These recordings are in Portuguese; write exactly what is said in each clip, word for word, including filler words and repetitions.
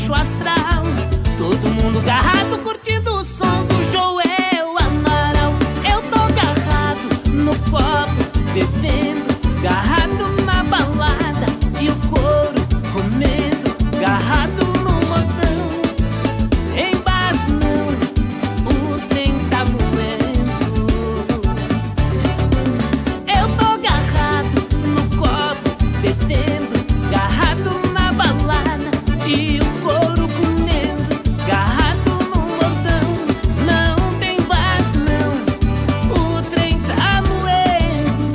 baixo astral. Todo mundo garrado curtindo o som do Joel Amaral. Eu tô garrado no copo, bebendo, garrado na balada e o couro comendo, garrado no modão. Em Bas não, o trem tá moendo. Eu tô garrado no copo, bebendo, garrado na balada e o couro comendo, garrado no modão. Não tem Bas não, o trem tá moendo.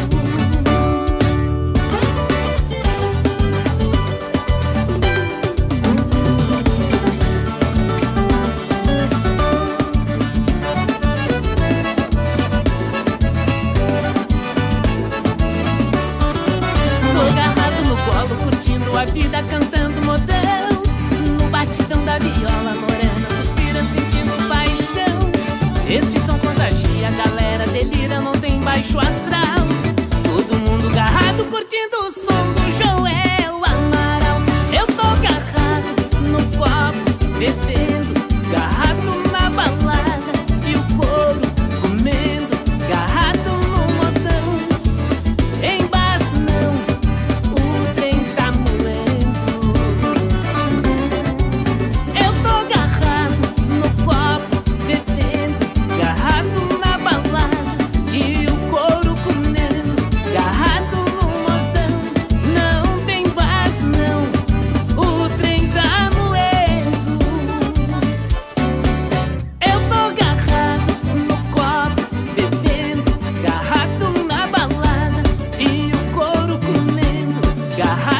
Tô garrado no colo, curtindo a vida, cantando modão. No batidão da viola morena, suspira sentindo paixão. Este som contagia, a galera delira, não tem baixo astral. Todo mundo garrado, curtindo o som do Joel Amaral. Eu tô garrado no copo, bebendo, garrado na balada e o couro comendo, garrado no modão. Em Bas não, o trem tá moendo. Eu tô garrado no copo, bebendo, garrado na balada e o couro comendo, garrado no modão. Não tem Bas não, o trem tá moendo. Eu tô garrado no copo, bebendo, garrado na balada e o couro comendo, garrado